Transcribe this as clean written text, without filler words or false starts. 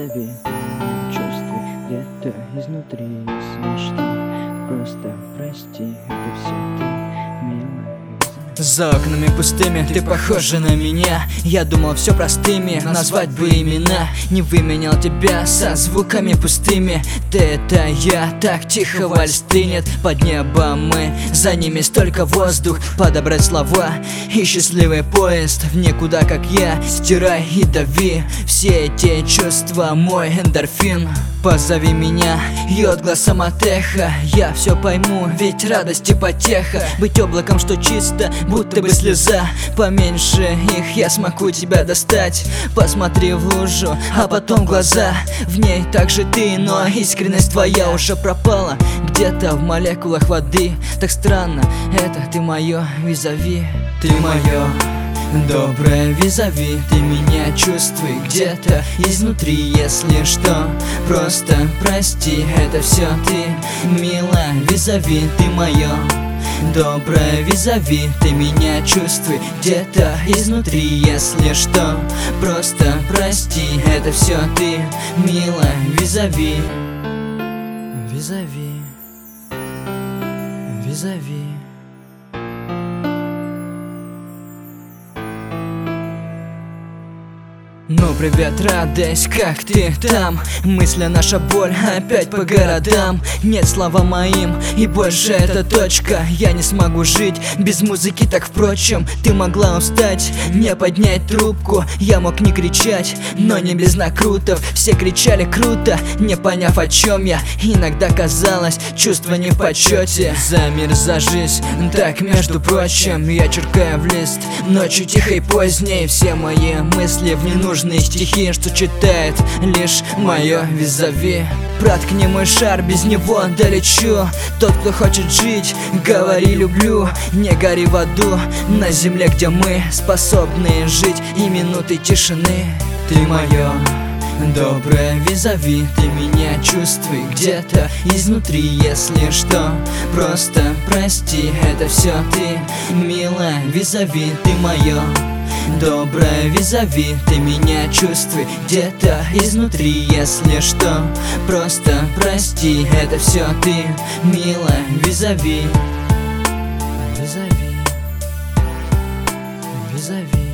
визави, ты меня чувствуй где-то изнутри, если что, просто прости, это все ты, милая. За окнами пустыми ты похожа на меня. Я думал все простыми, назвать бы имена. Не выменял тебя со звуками пустыми. Ты это я, так тихо вальс стынет под небом мы. За ними столько воздух, подобрать слова. И счастливый поезд в никуда, как я. Стирай и дави все эти чувства, мой эндорфин. Позови меня, и от глазом от эха я все пойму, ведь радость и потеха. Быть облаком, что чисто, будто бы слеза. Поменьше их, я смогу тебя достать. Посмотри в лужу, а потом в глаза. В ней также ты, но искренность твоя уже пропала где-то в молекулах воды. Так странно, это ты мое визави. Ты мое доброе визави, ты меня чувствуй где-то изнутри, если что, просто прости, это все ты, милая визави, ты мое доброе визави, ты меня чувствуй где-то изнутри, если что, просто прости, это все ты, милая визави, визави, визави. Ну привет, радость, как ты там? Мысли наша боль, опять по городам. Нет слова моим, и больше это точка. Я не смогу жить без музыки, так впрочем. Ты могла устать, не поднять трубку. Я мог не кричать, но не без накрутов. Все кричали круто, не поняв о чем я. Иногда казалось, чувство не в почете. За мир, за жизнь, так между прочим. Я черкаю в лист, ночью тихой поздней. Все мои мысли в ненужные стихи, что читает лишь мое визави. Проткни мой шар, без него долечу. Тот, кто хочет жить, говори люблю. Не гори в аду, на земле, где мы способны жить и минуты тишины. Ты мое доброе визави, ты меня чувствуй где-то изнутри, если что, просто прости, это все ты, милая визави, ты мое доброе визави, ты меня чувствуй где-то изнутри, если что, просто прости, это все ты, милая визави, визави, визави.